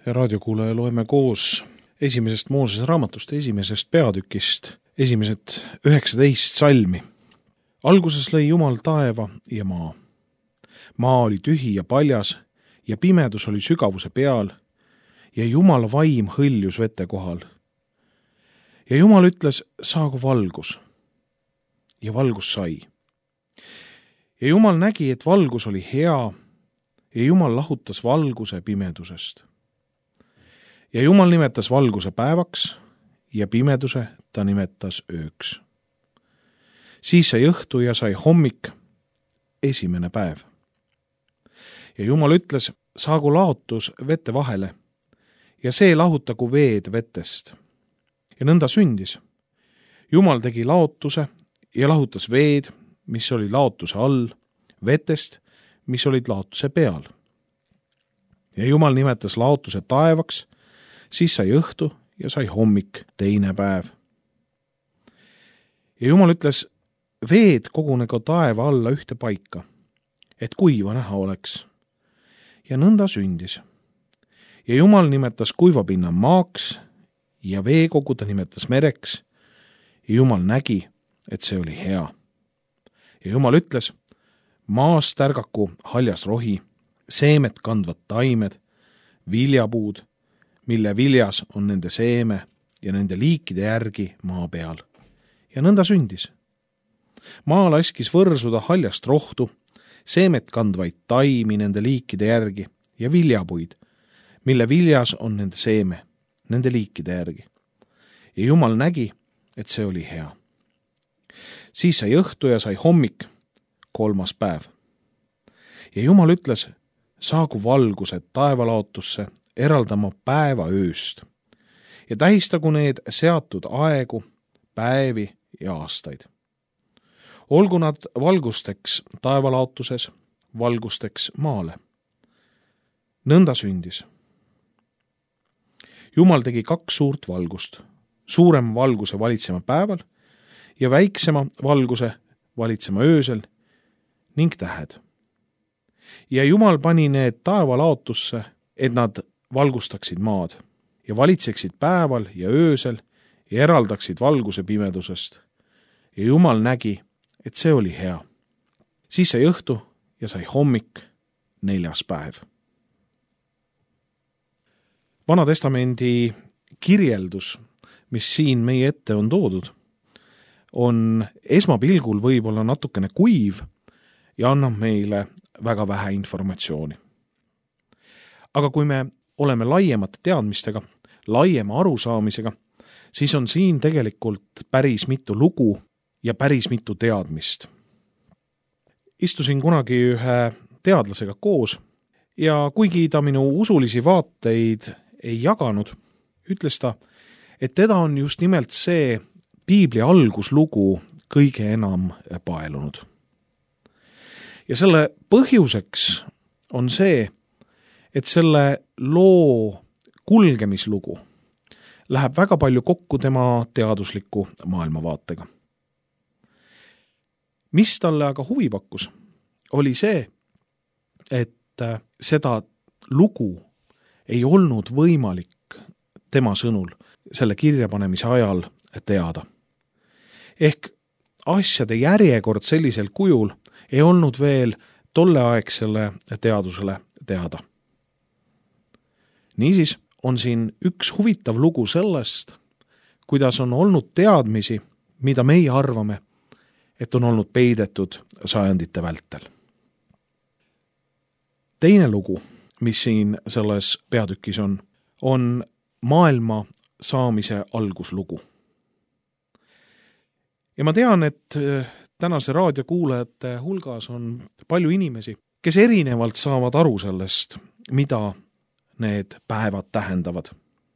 Raadiokuulaja, loeme koos esimesest Moosese raamatust, esimesest peatükist, esimesed 19 salmi. Alguses lõi Jumal taeva ja maa. Maa oli tühi ja paljas ja pimedus oli sügavuse peal ja Jumala vaim hõljus vete kohal. Ja Jumal ütles, saagu valgus. Ja valgus sai. Ja Jumal nägi, et valgus oli hea ja Jumal lahutas valguse pimedusest. Ja Jumal nimetas valguse päevaks ja pimeduse ta nimetas ööks. Siis sai õhtu ja sai hommik, esimene päev. Ja Jumal ütles, saagu laotus vette vahele ja see lahutagu veed vetest. Ja nõnda sündis. Jumal tegi laotuse ja lahutas veed, mis oli laotuse all, vetest, mis olid laotuse peal. Ja Jumal nimetas laotuse taevaks, siis sai õhtu ja sai hommik, teine päev. Ja Jumal ütles, veed kogunegu taeva alla ühte paika, et kuiva näha oleks. Ja nõnda sündis. Ja Jumal nimetas kuivapinna maaks ja veekogu ta nimetas mereks ja Jumal nägi, et see oli hea. Ja Jumal ütles, maast ärgaku haljas rohi, seemet kandvad taimed, viljapuud, mille viljas on nende seeme ja nende liikide järgi maa peal. Ja nõnda sündis. Maa laskis võrsuda haljast rohtu, seemet kandvaid taimi nende liikide järgi ja viljapuid, mille viljas on nende seeme, nende liikide järgi. Ja Jumal nägi, et see oli hea. Siis sai õhtu ja sai hommik, kolmas päev. Ja Jumal ütles, saagu valgused taevalaotusse eraldama päeva ööst ja tähistagu need seatud aegu, päevi ja aastaid. Olgu nad valgusteks taevalaotuses, valgusteks maale. Nõnda sündis. Jumal tegi 2 suurt valgust, suurema valguse valitsema päeval ja väiksema valguse valitsema öösel ning tähed. Ja Jumal pani need taevalaotusse, et nad valgustaksid maad ja valitseksid päeval ja öösel ja eraldaksid valguse pimedusest. Ja Jumal nägi, et see oli hea. Siis sai õhtu ja sai hommik, 4. päev. Vana testamendi kirjeldus, mis siin meie ette on toodud, on esmapilgul võib-olla natukene kuiv ja annab meile väga vähe informatsiooni. Aga kui me oleme laiemate teadmistega, laiema arusaamisega, siis on siin tegelikult päris mitu lugu ja päris mitu teadmist. Istusin kunagi ühe teadlasega koos ja kuigi ta minu usulisi vaateid ei jaganud, ütles ta, et teda on just nimelt see Piibli alguslugu kõige enam paelunud. Ja selle põhjuseks on see, et selle loo kulgemislugu läheb väga palju kokku tema teadusliku maailmavaatega. Mis talle aga huvi pakkus, oli see, et seda lugu ei olnud võimalik tema sõnul selle kirjapanemise ajal teada. Ehk asjade järjekord sellisel kujul ei olnud veel tolleaegsele teadusele teada. Niisiis on siin üks huvitav lugu sellest, kuidas on olnud teadmisi, mida meie arvame, et on olnud peidetud sajandite vältel. Teine lugu, mis siin selles peatükis on maailma saamise alguslugu. Ja ma tean, et tänase raadiokuulajate hulgas on palju inimesi, kes erinevalt saavad aru sellest, mida need päevad tähendavad.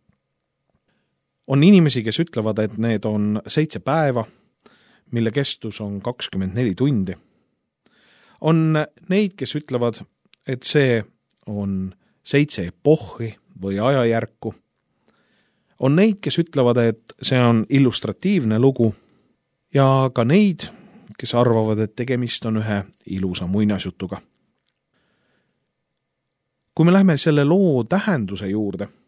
On inimesi, kes ütlevad, et need on 7 päeva, mille kestus on 24 tundi. On neid, kes ütlevad, et see on 7 epohhi või ajajärku. On neid, kes ütlevad, et see on illustratiivne lugu ja ka neid, kes arvavad, et tegemist on ühe ilusa muinasjutuga. Kui me lähme selle loo tähenduse juurde,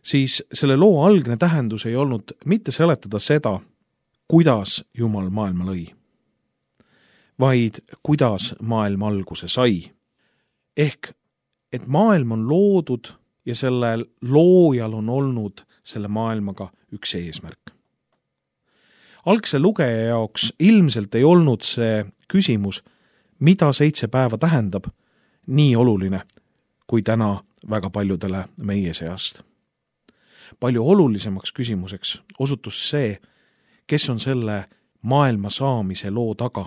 siis selle loo algne tähendus ei olnud mitte seletada seda, kuidas Jumal maailma lõi, vaid kuidas maailm alguse sai. Ehk, et maailm on loodud ja sellel loojal on olnud selle maailmaga üks eesmärk. Algse lugeja jaoks ilmselt ei olnud see küsimus, mida 7 päeva tähendab, nii oluline kui täna väga paljudele meie seast. Palju olulisemaks küsimuseks osutus see, kes on selle maailma saamise loo taga.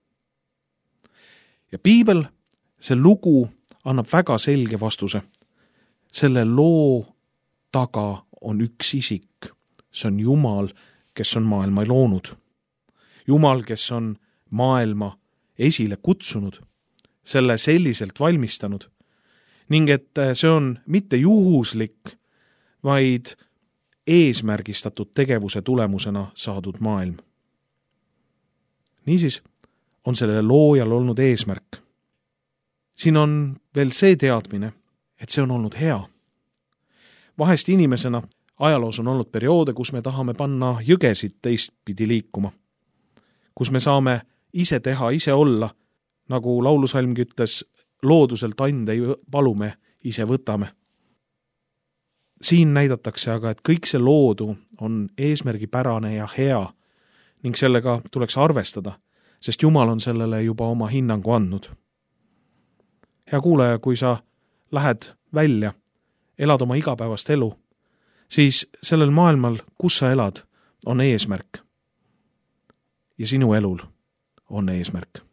Ja piibel, see lugu annab väga selge vastuse. Selle loo taga on üks isik. See on Jumal, kes on maailma loonud. Jumal, kes on maailma esile kutsunud, selle selliselt valmistanud. Ning et see on mitte juhuslik, vaid eesmärgistatud tegevuse tulemusena saadud maailm. Niisiis on selle loojal olnud eesmärk. Siin on veel see teadmine, et see on olnud hea. Vahest inimesena ajaloos on olnud perioode, kus me tahame panna jõgesid teistpidi liikuma, kus me saame ise teha, ise olla, nagu laulusalmgi ütles, looduselt ande palume, ise võtame. Siin näidatakse aga, et kõik see loodu on eesmärgipärane ja hea ning sellega tuleks arvestada, sest Jumal on sellele juba oma hinnangu andnud. Hea kuulaja, kui sa lähed välja, elad oma igapäevast elu, siis sellel maailmal, kus sa elad, on eesmärk. Ja sinu elul on eesmärk.